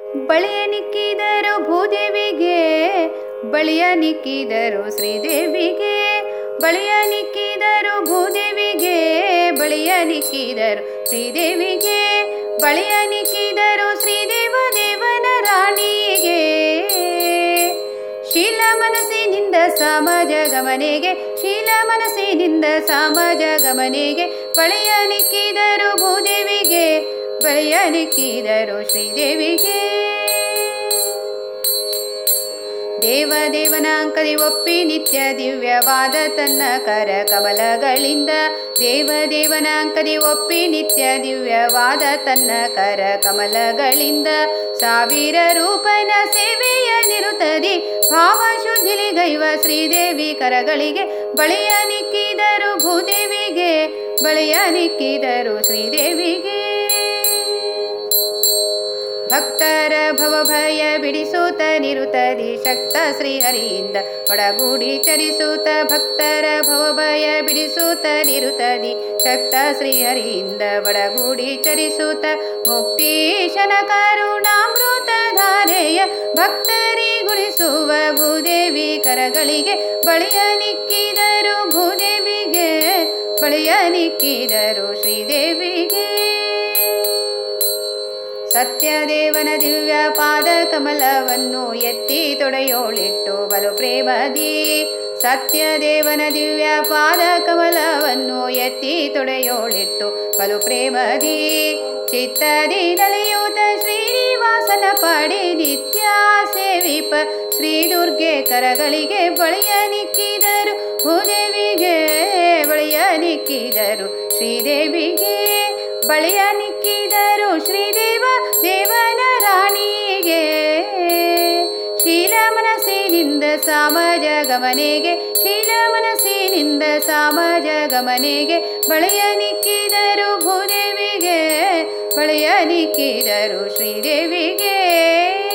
ಬಳಿಯ ನಿಕ್ಕಿದರು ಭೂದೇವಿಗೆ, ಬಳಿಯ ನಿಕ್ಕಿದರು ಶ್ರೀದೇವಿಗೆ. ಬಳಿಯ ನಿಕ್ಕಿದರು ಭೂದೇವಿಗೆ, ಬಳಿಯ ನಿಕ್ಕಿದರು ಶ್ರೀದೇವಿಗೆ. ಬಳಿಯ ನಿಕ್ಕಿದರು ಶ್ರೀದೇವ ದೇವನ ರಾಣಿಗೆ. ಶೀಲ ಮನಸ್ಸಿನಿಂದ ಸಮಾಜ ಗಮನೆಗೆ, ಶೀಲ ಮನಸ್ಸಿನಿಂದ ಸಮಾಜ ಗಮನೆಗೆ. ಬಳಿಯ ನಿಕ್ಕಿದರು ಭೂದೇವಿಗೆ, ಬಳಿಯ ನಿಕ್ಕಿದರು ಶ್ರೀದೇವಿಗೆ. ದೇವದೇವನಾಂಕದಿ ಒಪ್ಪಿ ನಿತ್ಯ ದಿವ್ಯವಾದ ತನ್ನ ಕರ ಕಮಲಗಳಿಂದ. ದೇವದೇವನಾಂಕದಿ ಒಪ್ಪಿ ನಿತ್ಯ ದಿವ್ಯವಾದ ತನ್ನ ಕರ ಕಮಲಗಳಿಂದ. ಸಾವಿರ ರೂಪನ ಸೇವೆಯ ನಿರುತದಿ ಭಾವ ಶುದ್ಧಿಲಿಗೈವ ಶ್ರೀದೇವಿ ಕರಗಳಿಗೆ. ಬಳಿಯ ನಿಕ್ಕಿದರು ಭೂದೇವಿಗೆ, ಬಳಿಯ ನಿಕ್ಕಿದರು ಶ್ರೀದೇವಿಗೆ. ಭಕ್ತರ ಭವಭಯ ಬಿಡಿಸೂತ ನಿರುತದಿ ಶಕ್ತ ಶ್ರೀಹರಿಯಿಂದ ಒಡಗೂಡಿ ಚರಿಸೂತ. ಭಕ್ತರ ಭವಭಯ ಬಿಡಿಸೂತ ನಿರುತದಿ ಶಕ್ತ ಶ್ರೀಹರಿಯಿಂದ ಒಡಗೂಡಿ ಚರಿಸೂತ. ಮುಕ್ತೀಶನ ಕರುಣಾಮೃತ ಧಾರೆಯ ಭಕ್ತರಿಗುಣಿಸುವ ಭೂದೇವಿ ಕರಗಳಿಗೆ. ಬಳಿಯ ನಿಕ್ಕಿದರು ಭೂದೇವಿಗೆ, ಬಳಿಯ ನಿಕ್ಕಿದರು ಶ್ರೀದೇವಿಗೆ. ಸತ್ಯದೇವನ ದಿವ್ಯ ಪಾದ ಕಮಲವನ್ನು ಎತ್ತಿ ತೊಡೆಯೋಳಿಟ್ಟು ಬಲು ಪ್ರೇಮದಿ. ಸತ್ಯದೇವನ ದಿವ್ಯ ಪಾದ ಕಮಲವನ್ನು ಎತ್ತಿ ತೊಡೆಯೋಳಿಟ್ಟು ಬಲು ಪ್ರೇಮದಿ. ಚಿತ್ತದಿ ನಲಿಯೂತ ಶ್ರೀನಿವಾಸನ ಪಡಿ ನಿತ್ಯ ಸೇವಿಪ ಶ್ರೀ ದುರ್ಗೆ ಕರಗಳಿಗೆ. ಬಳಿಯ ನಿಕ್ಕಿದರು ಭೂದೇವಿಗೆ, ಬಳಿಯ ನಿಕ್ಕಿದರು ಶ್ರೀದೇವಿಗೆ. ಬಳಿಯ ನಿಕ್ಕಿದರು ಶ್ರೀದೇವ ದೇವನ ರಾಣಿಗೆ. ಶೀಲ ಮನಸ್ಸಿನಿಂದ ಸಮಾಜ ಗಮನೆಗೆ, ಶೀಲ ಮನಸ್ಸಿನಿಂದ ಸಮಾಜ ಗಮನೆಗೆ. ಬಳಿಯ ನಿಕ್ಕಿದರು ಭೂದೇವಿಗೆ, ಬಳಿಯ ನಿಕ್ಕಿದರು ಶ್ರೀದೇವಿಗೆ.